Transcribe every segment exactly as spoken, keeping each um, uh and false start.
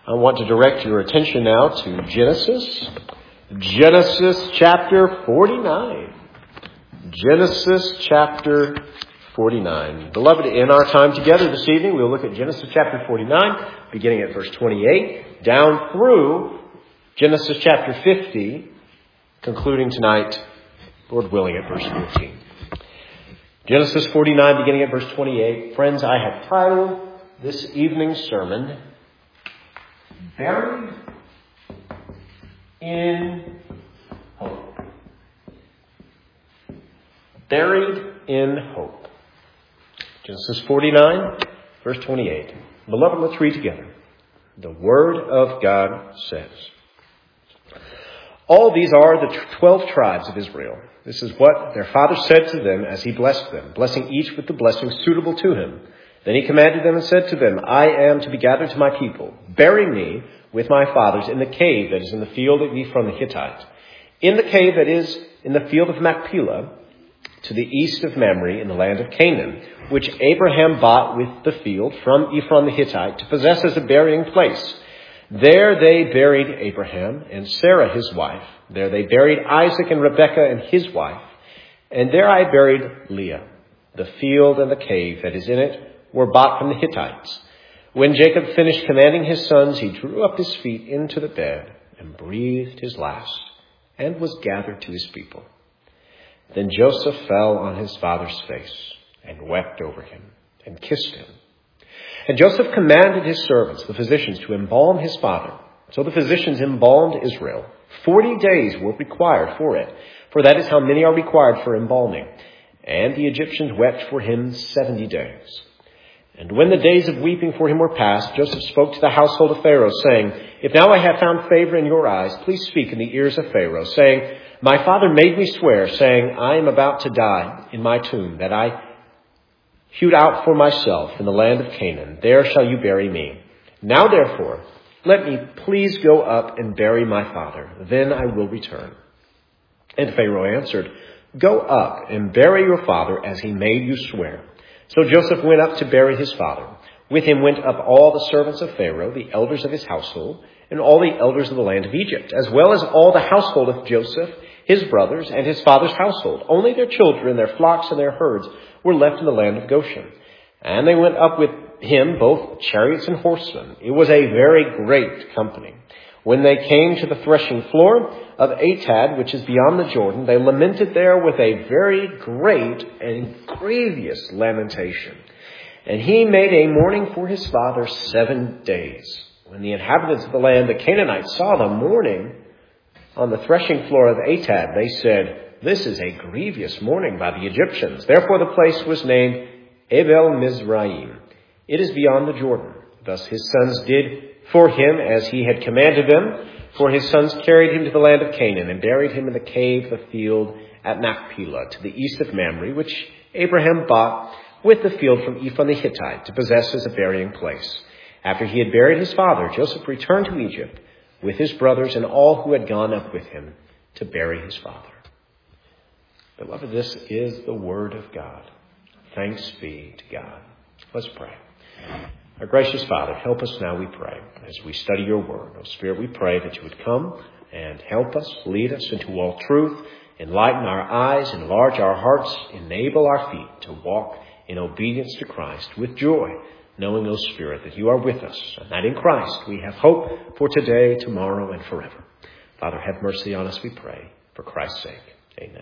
I want to direct your attention now to Genesis. Genesis chapter forty-nine. Genesis chapter forty-nine. Beloved, in our time together this evening, we'll look at Genesis chapter forty-nine, beginning at verse twenty-eight, down through Genesis chapter fifty, concluding tonight, Lord willing, at verse fourteen. Genesis forty-nine, beginning at verse twenty-eight. Friends, I have titled this evening's sermon, Buried in Hope. Buried in Hope. Genesis forty-nine, verse twenty-eight. Beloved, let's read together. The Word of God says, all these are the twelve tribes of Israel. This is what their father said to them as he blessed them, blessing each with the blessing suitable to him. Then he commanded them and said to them, I am to be gathered to my people. Bury me with my fathers in the cave that is in the field of Ephron the Hittite, in the cave that is in the field of Machpelah, to the east of Mamre in the land of Canaan, which Abraham bought with the field from Ephron the Hittite to possess as a burying place. There they buried Abraham and Sarah his wife. There they buried Isaac and Rebekah and his wife. And there I buried Leah. The field and the cave that is in it were bought from the Hittites. When Jacob finished commanding his sons, he drew up his feet into the bed and breathed his last and was gathered to his people. Then Joseph fell on his father's face and wept over him and kissed him. And Joseph commanded his servants, the physicians, to embalm his father. So the physicians embalmed Israel. Forty days were required for it, for that is how many are required for embalming. And the Egyptians wept for him seventy days. And when the days of weeping for him were past, Joseph spoke to the household of Pharaoh, saying, if now I have found favor in your eyes, please speak in the ears of Pharaoh, saying, my father made me swear, saying, I am about to die in my tomb, that I hewed out for myself in the land of Canaan. There shall you bury me. Now therefore, let me please go up and bury my father. Then I will return. And Pharaoh answered, go up and bury your father as he made you swear. So Joseph went up to bury his father. With him went up all the servants of Pharaoh, the elders of his household, and all the elders of the land of Egypt, as well as all the household of Joseph, his brothers, and his father's household. Only their children, their flocks, and their herds were left in the land of Goshen. And they went up with him, both chariots and horsemen. It was a very great company. When they came to the threshing floor of Atad, which is beyond the Jordan, they lamented there with a very great and grievous lamentation. And he made a mourning for his father seven days. When the inhabitants of the land, the Canaanites, saw the mourning on the threshing floor of Atad, they said, this is a grievous mourning by the Egyptians. Therefore the place was named Abel Mizraim. It is beyond the Jordan. Thus his sons did for him as he had commanded them. For his sons carried him to the land of Canaan and buried him in the cave, the field at Machpelah, to the east of Mamre, which Abraham bought with the field from Ephron the Hittite to possess as a burying place. After he had buried his father, Joseph returned to Egypt with his brothers and all who had gone up with him to bury his father. Beloved, this is the word of God. Thanks be to God. Let's pray. Our gracious Father, help us now, we pray, as we study your word. Oh, Spirit, we pray that you would come and help us, lead us into all truth, enlighten our eyes, enlarge our hearts, enable our feet to walk in obedience to Christ with joy, knowing, O Spirit, that you are with us, and that in Christ we have hope for today, tomorrow, and forever. Father, have mercy on us, we pray, for Christ's sake.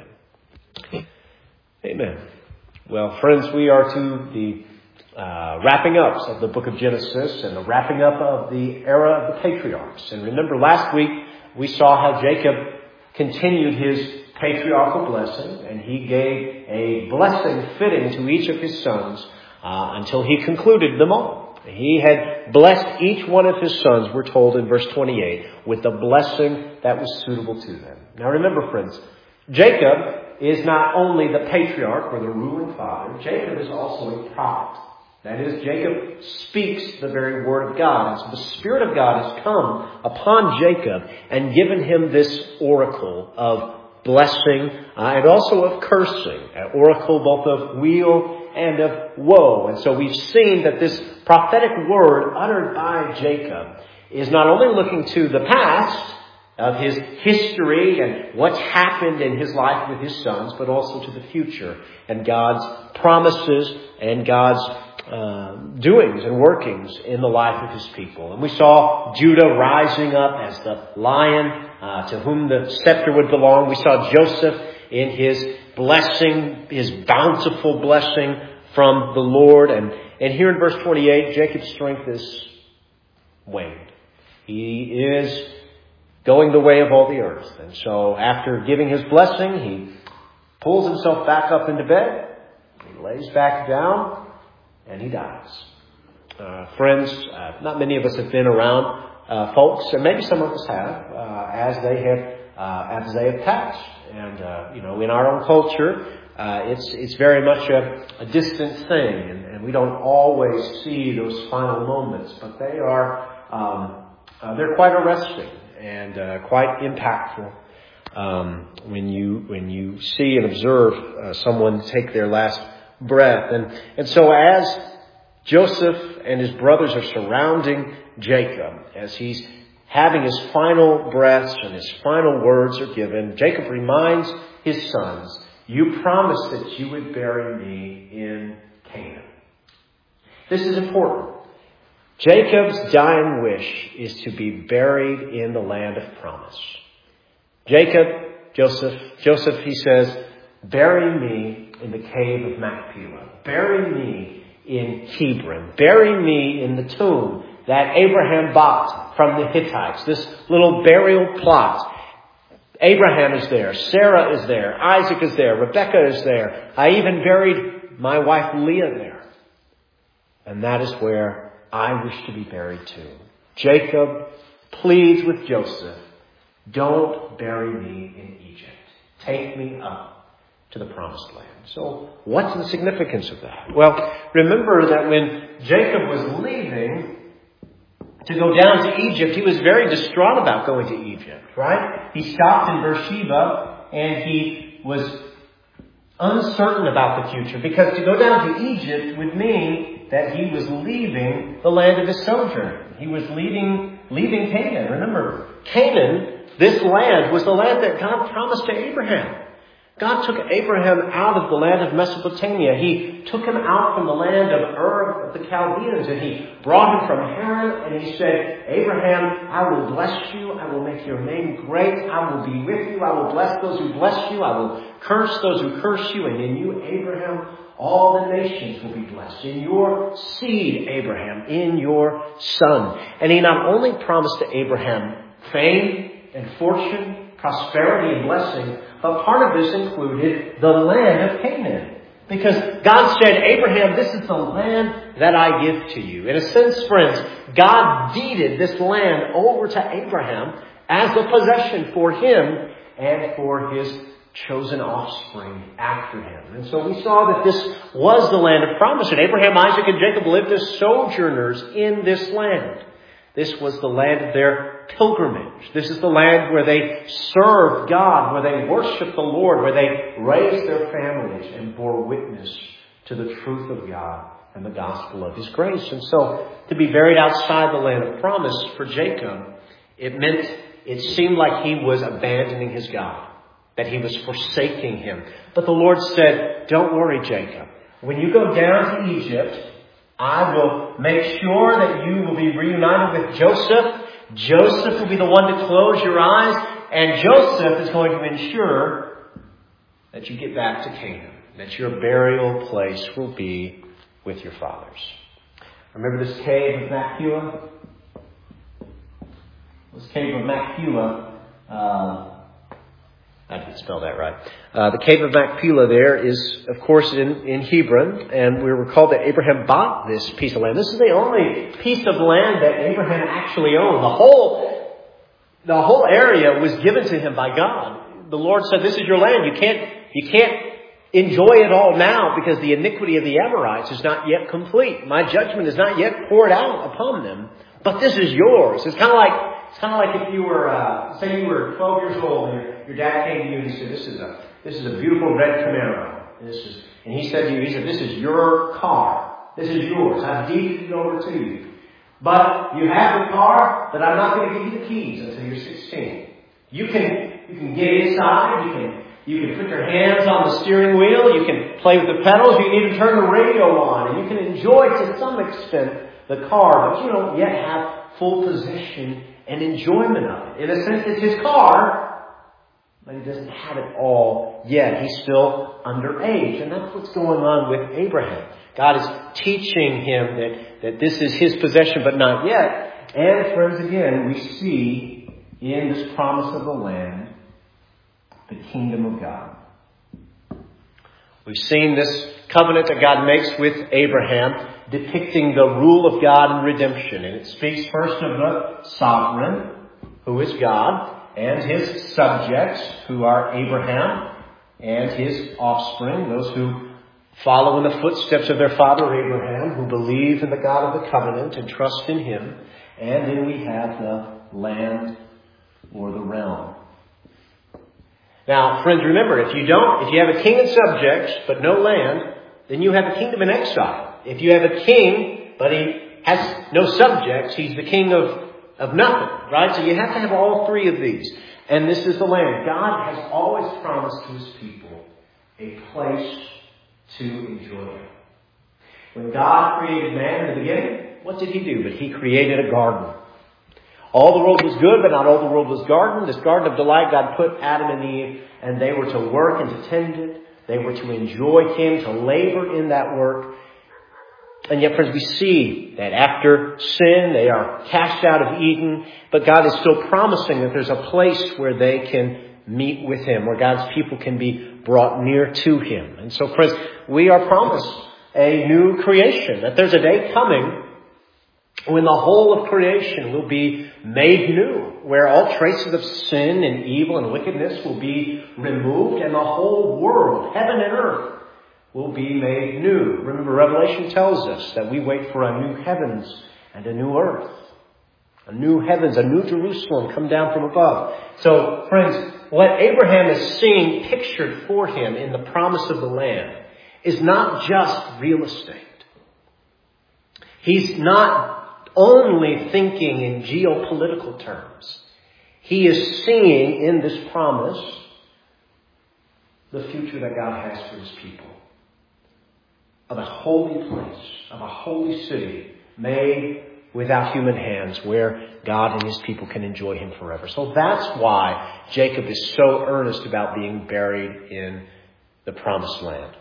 Amen. Amen. Well, friends, we are to the uh, wrapping up of the book of Genesis and the wrapping up of the era of the patriarchs. And remember, last week we saw how Jacob continued his patriarchal blessing, and he gave a blessing fitting to each of his sons uh, until he concluded them all. He had blessed each one of his sons, we're told in verse twenty-eight, with the blessing that was suitable to them. Now remember, friends, Jacob is not only the patriarch or the ruling father. Jacob is also a prophet. That is, Jacob speaks the very word of God. And so the Spirit of God has come upon Jacob and given him this oracle of blessing uh, and also of cursing. An oracle both of weal and of woe. And so we've seen that this prophetic word uttered by Jacob is not only looking to the past of his history and what's happened in his life with his sons, but also to the future and God's promises and God's uh, doings and workings in the life of his people. And we saw Judah rising up as the lion uh, to whom the scepter would belong. We saw Joseph in his blessing, his bountiful blessing from the Lord. And, and here in verse twenty-eight, Jacob's strength is waned. He is going the way of all the earth. And so after giving his blessing, he pulls himself back up into bed. He lays back down and he dies. Uh, friends, uh, not many of us have been around uh, folks, and maybe some of us have, uh, as they have uh, as they have passed. And, uh, you know, in our own culture, uh, it's it's very much a, a distant thing, and, and we don't always see those final moments, but they are um, uh, they're quite arresting and uh, quite impactful um, when you when you see and observe uh, someone take their last breath. And and so as Joseph and his brothers are surrounding Jacob, as he's having his final breaths and his final words are given, Jacob reminds his sons, "You promised that you would bury me in Canaan." This is important. Jacob's dying wish is to be buried in the land of promise. Jacob, Joseph, Joseph, he says, "Bury me in the cave of Machpelah. Bury me in Hebron. Bury me in the tomb that Abraham bought from the Hittites." This little burial plot. Abraham is there. Sarah is there. Isaac is there. Rebekah is there. I even buried my wife Leah there. And that is where I wish to be buried too. Jacob pleads with Joseph, "Don't bury me in Egypt. Take me up to the promised land." So what's the significance of that? Well, remember that when Jacob was leaving to go down to Egypt, he was very distraught about going to Egypt, right? He stopped in Beersheba and he was uncertain about the future, because to go down to Egypt would mean that he was leaving the land of his sojourn. He was leaving, leaving Canaan. Remember, Canaan, this land, was the land that God promised to Abraham. God took Abraham out of the land of Mesopotamia. He took him out from the land of Ur of the Chaldeans, and he brought him from Haran, and he said, "Abraham, I will bless you. I will make your name great. I will be with you. I will bless those who bless you. I will curse those who curse you. And in you, Abraham, all the nations will be blessed. In your seed, Abraham, in your son." And he not only promised to Abraham fame and fortune, prosperity and blessing, but part of this included the land of Canaan. Because God said, "Abraham, this is the land that I give to you." In a sense, friends, God deeded this land over to Abraham as a possession for him and for his chosen offspring after him. And so we saw that this was the land of promise. And Abraham, Isaac, and Jacob lived as sojourners in this land. This was the land of their pilgrimage. This is the land where they served God, where they worshiped the Lord, where they raised their families and bore witness to the truth of God and the gospel of His grace. And so to be buried outside the land of promise for Jacob, it meant, it seemed like he was abandoning his God, that he was forsaking him. But the Lord said, "Don't worry, Jacob. When you go down to Egypt, I will make sure that you will be reunited with Joseph. Joseph will be the one to close your eyes, and Joseph is going to ensure that you get back to Canaan, that your burial place will be with your fathers." Remember this cave of Machpelah? This cave of Machpelah, uh, I didn't spell that right. Uh, the cave of Machpelah there is, of course, in, in Hebron. And we recall that Abraham bought this piece of land. This is the only piece of land that Abraham actually owned. The whole, the whole area was given to him by God. The Lord said, "This is your land. You can't, you can't enjoy it all now because the iniquity of the Amorites is not yet complete. My judgment is not yet poured out upon them. But this is yours." It's kind of like, It's kind of like if you were, uh, say you were twelve years old and your, your dad came to you and he said, "This is a, this is a beautiful red Camaro. This is," and he said to you, he said, "This is your car. This is yours. I've deeded it over to you." But you have the car, but I'm not going to give you the keys until you're sixteen. You can, you can get inside, you can, you can put your hands on the steering wheel, you can play with the pedals, you can even turn the radio on, and you can enjoy to some extent the car, but you don't yet have full possession and enjoyment of it. In a sense, it's his car, but he doesn't have it all yet. He's still underage, and that's what's going on with Abraham. God is teaching him that, that this is his possession, but not yet. And friends, again, we see in this promise of the land, the kingdom of God. We've seen this covenant that God makes with Abraham, depicting the rule of God in redemption. And it speaks first of the sovereign, who is God, and his subjects, who are Abraham and his offspring, those who follow in the footsteps of their father Abraham, who believe in the God of the covenant and trust in him. And then we have the land or the realm. Now, friends, remember, if you don't, if you have a king and subjects, but no land, then you have a kingdom in exile. If you have a king, but he has no subjects, he's the king of, of nothing, right? So you have to have all three of these. And this is the land. God has always promised to his people a place to enjoy it. When God created man in the beginning, what did he do? But he created a garden. All the world was good, but not all the world was garden. This garden of delight, God put Adam and Eve, and they were to work and to tend it. They were to enjoy him, to labor in that work. And yet, friends, we see that after sin, they are cast out of Eden, but God is still promising that there's a place where they can meet with him, where God's people can be brought near to him. And so, friends, we are promised a new creation, that there's a day coming when the whole of creation will be made new, where all traces of sin and evil and wickedness will be removed, and the whole world, heaven and earth, will be made new. Remember, Revelation tells us that we wait for a new heavens and a new earth. A new heavens, a new Jerusalem come down from above. So, friends, what Abraham is seeing pictured for him in the promise of the land is not just real estate. He's not only thinking in geopolitical terms. He is seeing in this promise the future that God has for his people. Of a holy place, of a holy city made without human hands, where God and his people can enjoy him forever. So that's why Jacob is so earnest about being buried in the promised land.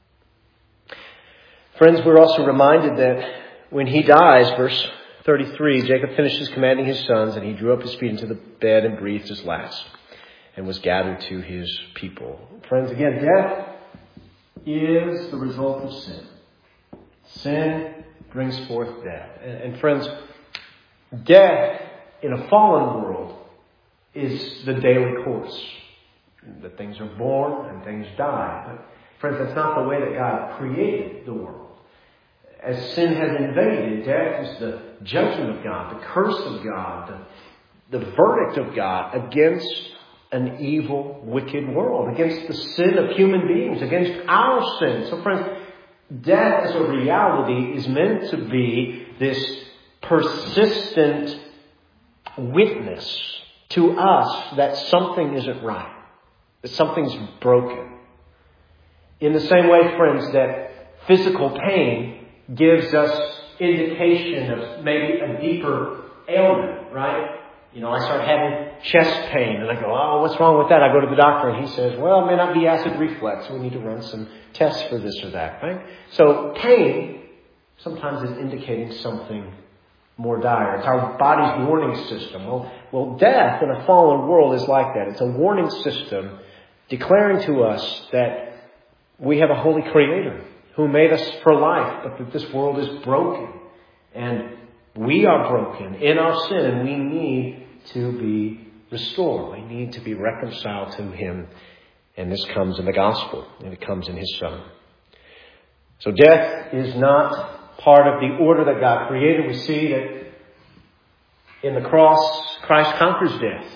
Friends, we're also reminded that when he dies, verse thirty-three, Jacob finishes commanding his sons, and he drew up his feet into the bed and breathed his last, and was gathered to his people. Friends, again, death is the result of sin. Sin brings forth death. And, and friends, death in a fallen world is the daily course. That things are born and things die. But friends, that's not the way that God created the world. As sin has invaded, death is the judgment of God, the curse of God, the, the verdict of God against an evil, wicked world, against the sin of human beings, against our sin. So friends, death as a reality is meant to be this persistent witness to us that something isn't right, that something's broken. In the same way, friends, that physical pain gives us indication of maybe a deeper ailment, right? You know, I start having chest pain and I go, oh, what's wrong with that? I go to the doctor and he says, well, it may not be acid reflux. We need to run some tests for this or that, right? So pain sometimes is indicating something more dire. It's our body's warning system. Well, well, death in a fallen world is like that. It's a warning system declaring to us that we have a holy creator who made us for life, but that this world is broken. And we are broken in our sin, and we need to be restored. We need to be reconciled to him. And this comes in the gospel, and it comes in his Son. So death is not part of the order that God created. We see that in the cross, Christ conquers death.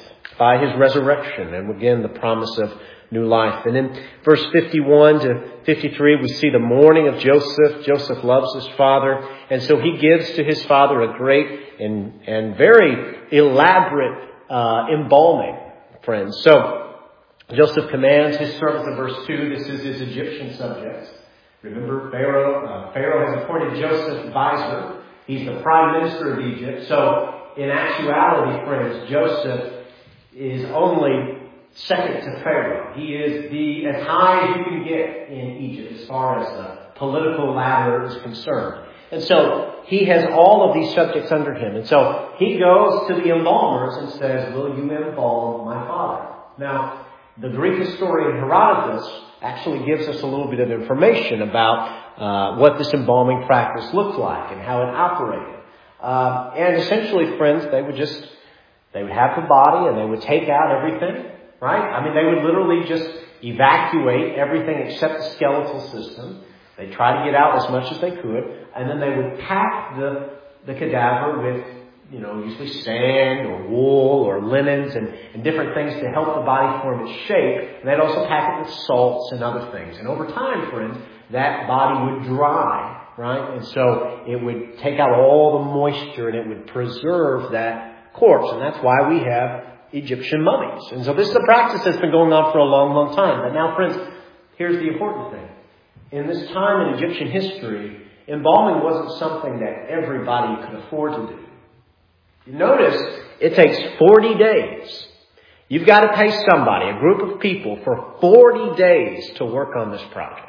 by his resurrection. And again, the promise of new life. And in verse fifty-one to fifty-three, we see the mourning of Joseph. Joseph loves his father. And so he gives to his father a great and, and very elaborate uh, embalming, friends. So Joseph commands his servants in verse two. This is his Egyptian subjects. Remember, Pharaoh, uh, Pharaoh has appointed Joseph vizier. He's the prime minister of Egypt. So in actuality, friends, Joseph is only second to Pharaoh. He is the as high as you can get in Egypt as far as the political ladder is concerned. And so he has all of these subjects under him. And so he goes to the embalmers and says, will you embalm my father? Now, the Greek historian Herodotus actually gives us a little bit of information about uh, what this embalming practice looked like and how it operated. Uh, and essentially, friends, they would just, they would have the body and they would take out everything, right? I mean, they would literally just evacuate everything except the skeletal system. They'd try to get out as much as they could. And then they would pack the, the cadaver with, you know, usually sand or wool or linens and, and different things to help the body form its shape. And they'd also pack it with salts and other things. And over time, friends, that body would dry, right? And so it would take out all the moisture and it would preserve that corpse. And that's why we have Egyptian mummies. And so this is a practice that's been going on for a long, long time. But now, friends, here's the important thing. In this time in Egyptian history, embalming wasn't something that everybody could afford to do. You notice it takes forty days. You've got to pay somebody, a group of people, for forty days to work on this project.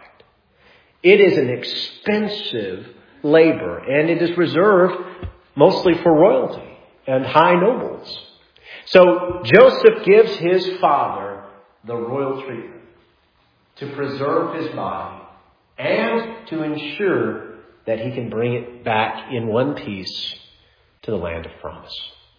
It is an expensive labor, and it is reserved mostly for royalty and high nobles. So Joseph gives his father the royal treatment to preserve his body and to ensure that he can bring it back in one piece to the land of promise.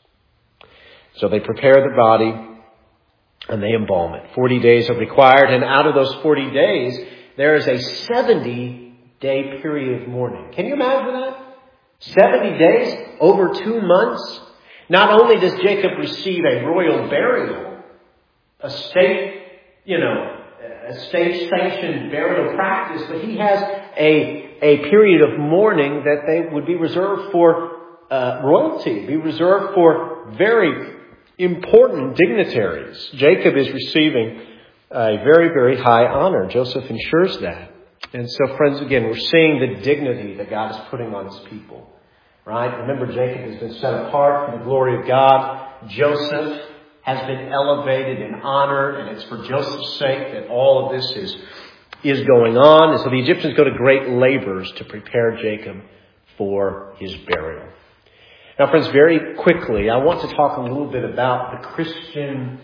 So they prepare the body and they embalm it. Forty days are required, and out of those forty days, there is a seventy-day period of mourning. Can you imagine that? seventy days, over two months. Not only does Jacob receive a royal burial, a state, you know, a state-sanctioned burial practice, but he has a, a period of mourning that they would be reserved for uh, royalty, be reserved for very important dignitaries. Jacob is receiving a very, very high honor. Joseph ensures that. And so, friends, again, we're seeing the dignity that God is putting on his people. Right? Remember, Jacob has been set apart for the glory of God. Joseph has been elevated in honor, and it's for Joseph's sake that all of this is, is going on. And so the Egyptians go to great labors to prepare Jacob for his burial. Now, friends, very quickly, I want to talk a little bit about the Christian,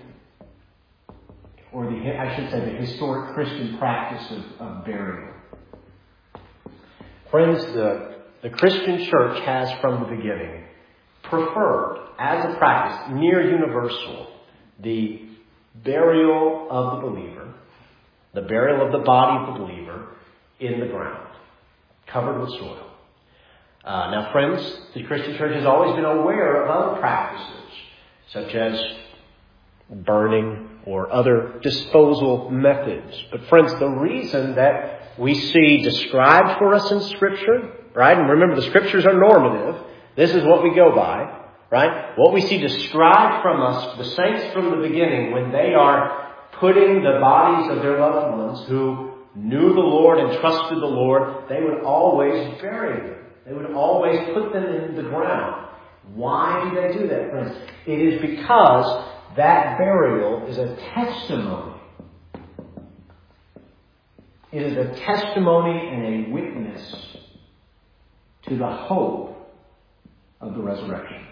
or the, I should say, the historic Christian practice of, of burial. Friends, the The Christian church has from the beginning preferred, as a practice, near universal, the burial of the believer, the burial of the body of the believer in the ground, covered with soil. Uh, now, friends, the Christian church has always been aware of other practices, such as burning or other disposal methods. But friends, the reason that we see described for us in Scripture, right? And remember, the Scriptures are normative. This is what we go by, right? What we see described from us, the saints from the beginning, when they are putting the bodies of their loved ones who knew the Lord and trusted the Lord, they would always bury them. They would always put them in the ground. Why do they do that, friends? It is because that burial is a testimony. It is a testimony and a witness to the hope of the resurrection.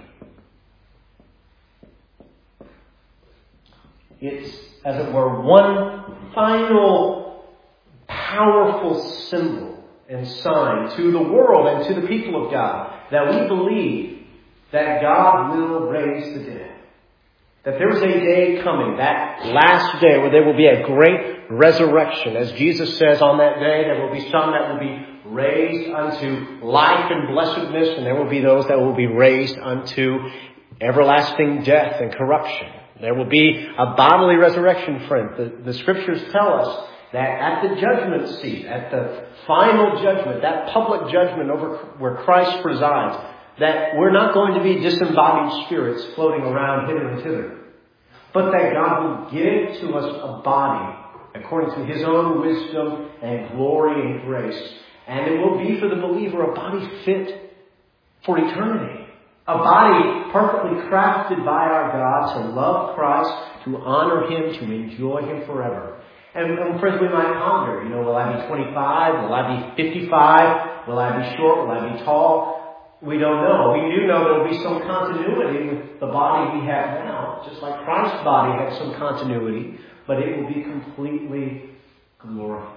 It's, as it were, one final powerful symbol and sign to the world and to the people of God that we believe that God will raise the dead. That there is a day coming, that last day, where there will be a great resurrection. As Jesus says, on that day there will be some that will be raised unto life and blessedness, and there will be those that will be raised unto everlasting death and corruption. There will be a bodily resurrection, friend. The, the scriptures tell us that at the judgment seat, at the final judgment, that public judgment over where Christ presides, that we're not going to be disembodied spirits floating around hither and thither, but that God will give to us a body according to His own wisdom and glory and grace. And it will be for the believer a body fit for eternity. A body perfectly crafted by our God to love Christ, to honor Him, to enjoy Him forever. And, and friends, we might ponder, you know, will I be twenty-five? Will I be fifty-five? Will I be short? Will I be tall? We don't know. We do know there will be some continuity with the body we have now, just like Christ's body had some continuity, but it will be completely glorified.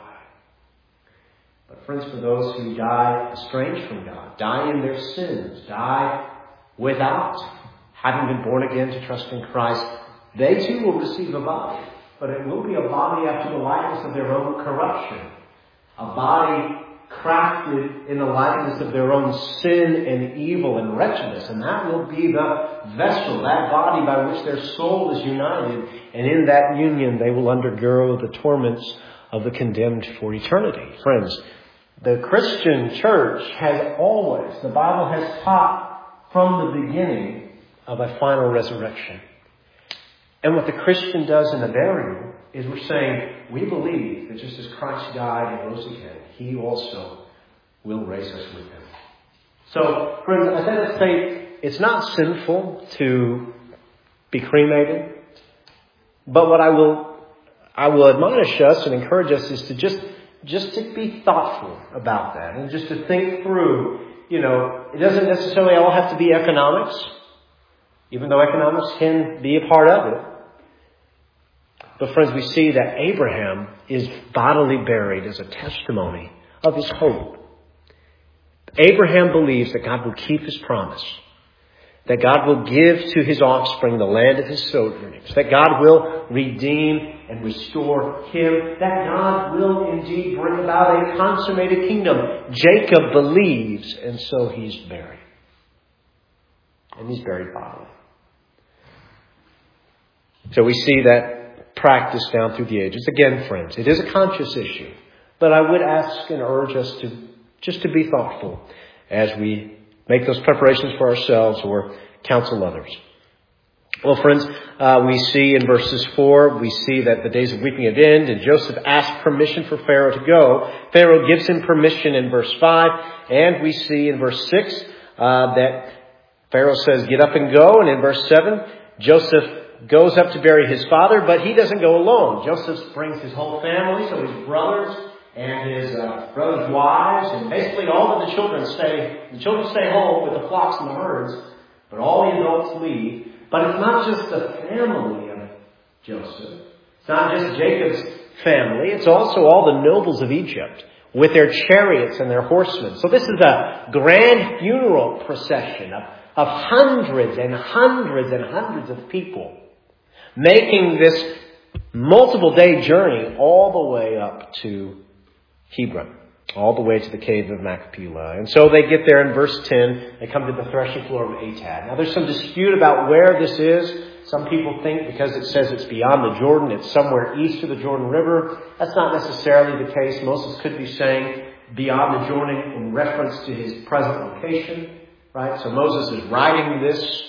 But friends, for those who die estranged from God, die in their sins, die without having been born again to trust in Christ, they too will receive a body. But it will be a body after the likeness of their own corruption. A body crafted in the likeness of their own sin and evil and wretchedness. And that will be the vessel, that body by which their soul is united. And in that union they will undergo the torments of the condemned for eternity. Friends, the Christian church has always, the Bible has taught from the beginning of a final resurrection. And what the Christian does in the burial is we're saying, we believe that just as Christ died and rose again, He also will raise us with Him. So, friends, I said to say, it's not sinful to be cremated. But what I will, I will admonish us and encourage us is to just, just to be thoughtful about that and just to think through. You know, it doesn't necessarily all have to be economics, even though economics can be a part of it. But friends, we see that Abraham is bodily buried as a testimony of his hope. Abraham believes that God will keep His promise, that God will give to his offspring the land of his sojournings, that God will redeem and restore him, that God will indeed bring about a consummated kingdom. Jacob believes, and so he's buried. And he's buried bodily. So we see that practice down through the ages. Again, friends, it is a conscious issue, but I would ask and urge us to just to be thoughtful as we make those preparations for ourselves or counsel others. Well, friends, uh, we see in verses four, we see that the days of weeping have ended, and Joseph asked permission for Pharaoh to go. Pharaoh gives him permission in verse five, and we see in verse six uh, that Pharaoh says, get up and go. And in verse seven, Joseph goes up to bury his father, but he doesn't go alone. Joseph brings his whole family, so his brothers and his uh, brothers' wives, and basically all of the children stay, the children stay home with the flocks and the herds, but all the adults leave. But it's not just the family of Joseph. It's not just Jacob's family. It's also all the nobles of Egypt with their chariots and their horsemen. So this is a grand funeral procession of, of hundreds and hundreds and hundreds of people making this multiple day journey all the way up to Hebron, all the way to the cave of Machpelah. And so they get there in verse ten. They come to the threshing floor of Atad. Now there's some dispute about where this is. Some people think because it says it's beyond the Jordan, it's somewhere east of the Jordan River. That's not necessarily the case. Moses could be saying beyond the Jordan in reference to his present location, right? So Moses is writing this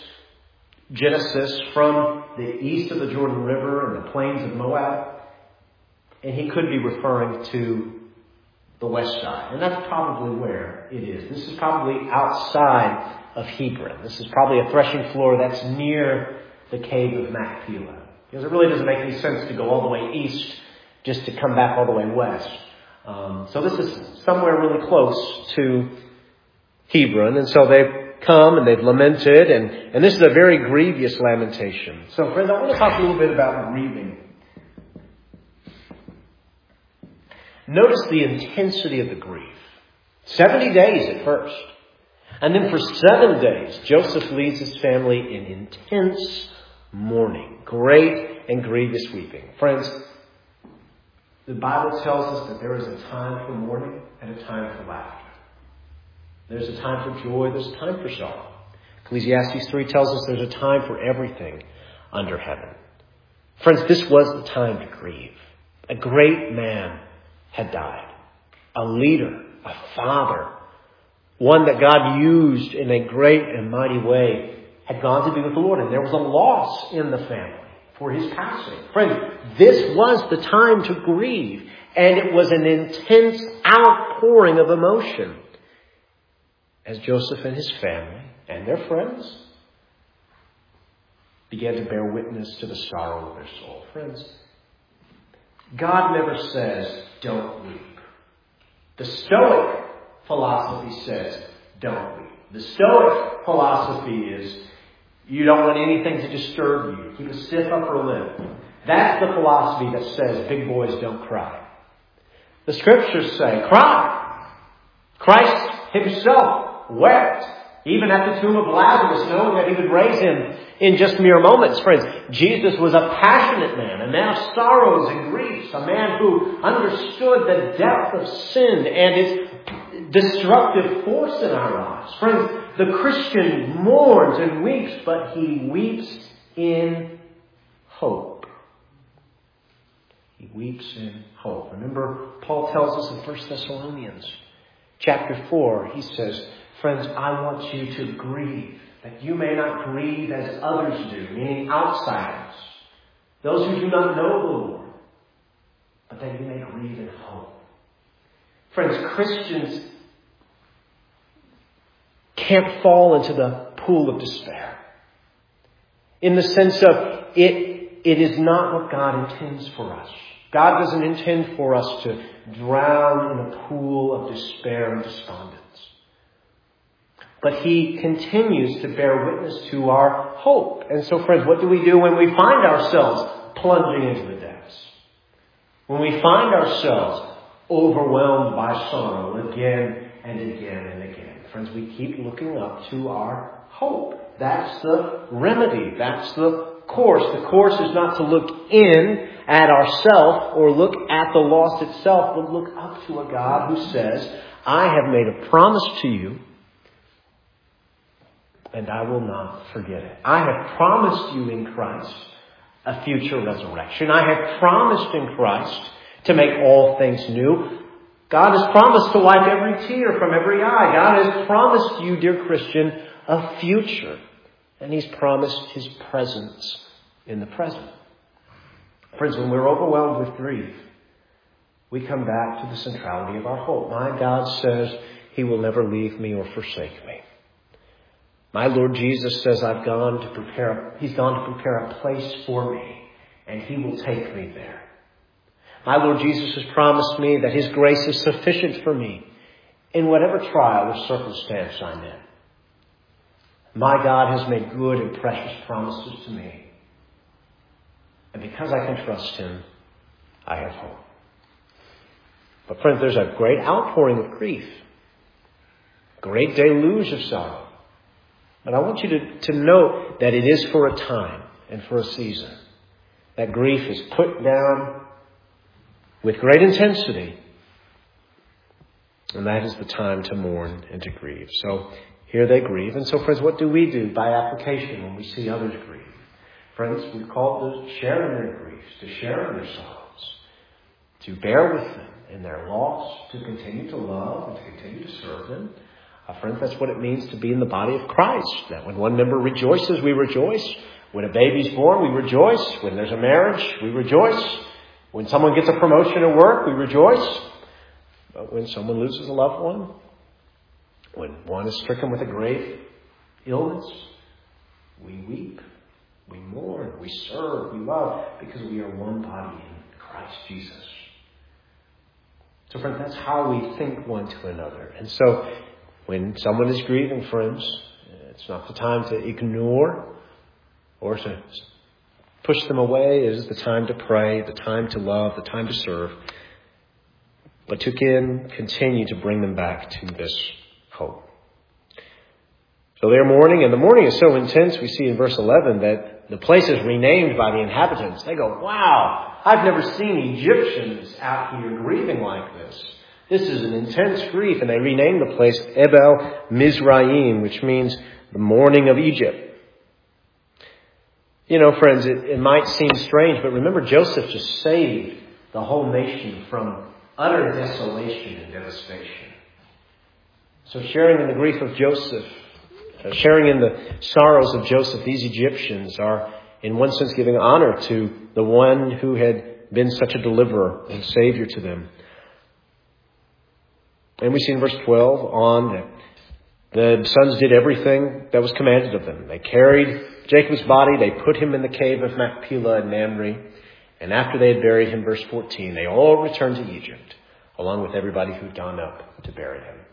Genesis from the east of the Jordan River and the plains of Moab. And he could be referring to the west side. And that's probably where it is. This is probably outside of Hebron. This is probably a threshing floor that's near the cave of Machpelah. Because it really doesn't make any sense to go all the way east just to come back all the way west. Um, so this is somewhere really close to Hebron. And so they've come and they've lamented. And, and this is a very grievous lamentation. So friends, I want to talk a little bit about grieving. Notice the intensity of the grief. Seventy days at first. And then for seven days, Joseph leads his family in intense mourning. Great and grievous weeping. Friends, the Bible tells us that there is a time for mourning and a time for laughter. There's a time for joy. There's a time for sorrow. Ecclesiastes three tells us there's a time for everything under heaven. Friends, this was the time to grieve. A great man had died. A leader, a father, one that God used in a great and mighty way, had gone to be with the Lord. And there was a loss in the family for his passing. Friends, this was the time to grieve. And it was an intense outpouring of emotion as Joseph and his family and their friends began to bear witness to the sorrow of their soul. Friends, God never says, don't weep. The Stoic philosophy says, don't weep. The Stoic philosophy is, you don't want anything to disturb you. Keep a stiff upper lip. That's the philosophy that says, big boys don't cry. The Scriptures say, cry. Christ himself wept, even at the tomb of Lazarus, knowing that he would raise him in just mere moments. Friends, Jesus was a passionate man, a man of sorrows and griefs, a man who understood the depth of sin and its destructive force in our lives. Friends, the Christian mourns and weeps, but he weeps in hope. He weeps in hope. Remember, Paul tells us in First Thessalonians chapter four, he says, friends, I want you to grieve, that you may not grieve as others do, meaning outsiders, those who do not know the Lord, but that you may grieve in hope. Friends, Christians can't fall into the pool of despair, in the sense of it, it is not what God intends for us. God doesn't intend for us to drown in a pool of despair and despondence. But he continues to bear witness to our hope. And so, friends, what do we do when we find ourselves plunging into the depths? When we find ourselves overwhelmed by sorrow again and again and again. Friends, we keep looking up to our hope. That's the remedy. That's the course. The course is not to look in at ourselves or look at the loss itself, but look up to a God who says, I have made a promise to you, and I will not forget it. I have promised you in Christ a future resurrection. I have promised in Christ to make all things new. God has promised to wipe every tear from every eye. God has promised you, dear Christian, a future. And he's promised his presence in the present. Friends, when we're overwhelmed with grief, we come back to the centrality of our hope. My God says he will never leave me or forsake me. My Lord Jesus says I've gone to prepare, he's gone to prepare a place for me, and he will take me there. My Lord Jesus has promised me that his grace is sufficient for me in whatever trial or circumstance I'm in. My God has made good and precious promises to me. And because I can trust him, I have hope. But friends, there's a great outpouring of grief. Great deluge of sorrow. But I want you to, to note that it is for a time and for a season. That grief is put down with great intensity. And that is the time to mourn and to grieve. So here they grieve. And so, friends, what do we do by application when we see others grieve? Friends, we're called to share in their griefs, to share in their sorrows, to bear with them in their loss, to continue to love and to continue to serve them. Uh, friends, that's what it means to be in the body of Christ. That when one member rejoices, we rejoice. When a baby's born, we rejoice. When there's a marriage, we rejoice. When someone gets a promotion at work, we rejoice. But when someone loses a loved one, when one is stricken with a grave illness, we weep, we mourn, we serve, we love, because we are one body in Christ Jesus. So, friends, that's how we think one to another. And so, when someone is grieving, friends, it's not the time to ignore or to push them away. It is the time to pray, the time to love, the time to serve. But to again continue to bring them back to this hope. So they're mourning, and the mourning is so intense, we see in verse eleven that the place is renamed by the inhabitants. They go, wow, I've never seen Egyptians out here grieving like this. This is an intense grief. And they rename the place Ebel Mizraim, which means the mourning of Egypt. You know, friends, it, it might seem strange, but remember Joseph just saved the whole nation from utter desolation and devastation. So sharing in the grief of Joseph, uh, sharing in the sorrows of Joseph, these Egyptians are in one sense giving honor to the one who had been such a deliverer and savior to them. And we see in verse twelve on that the sons did everything that was commanded of them. They carried Jacob's body, they put him in the cave of Machpelah and Mamre, and after they had buried him, verse fourteen, they all returned to Egypt, along with everybody who'd gone up to bury him.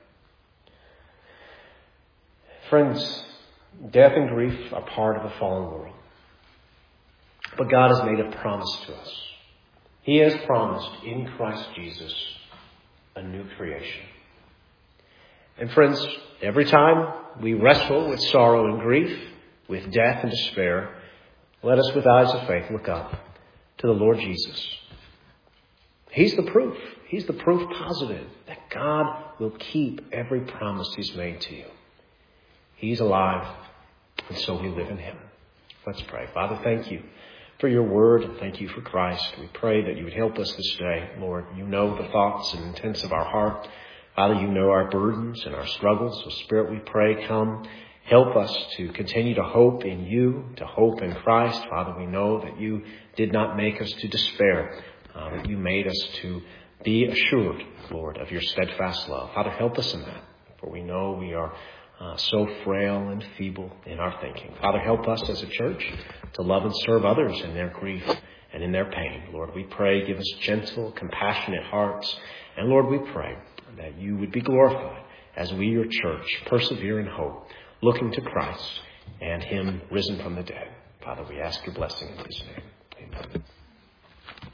Friends, death and grief are part of a fallen world. But God has made a promise to us. He has promised in Christ Jesus a new creation. And friends, every time we wrestle with sorrow and grief, with death and despair, let us with eyes of faith look up to the Lord Jesus. He's the proof. He's the proof positive that God will keep every promise He's made to you. He's alive, and so we live in Him. Let's pray. Father, thank you for your word, and thank you for Christ. We pray that you would help us this day. Lord, you know the thoughts and intents of our heart. Father, you know our burdens and our struggles. So Spirit, we pray, come, help us to continue to hope in you, to hope in Christ. Father, we know that you did not make us to despair, uh, that you made us to be assured, Lord, of your steadfast love. Father, help us in that, for we know we are Uh, so frail and feeble in our thinking. Father, help us as a church to love and serve others in their grief and in their pain. Lord, we pray, give us gentle, compassionate hearts. And Lord, we pray that you would be glorified as we, your church, persevere in hope, looking to Christ and Him risen from the dead. Father, we ask your blessing in His name. Amen.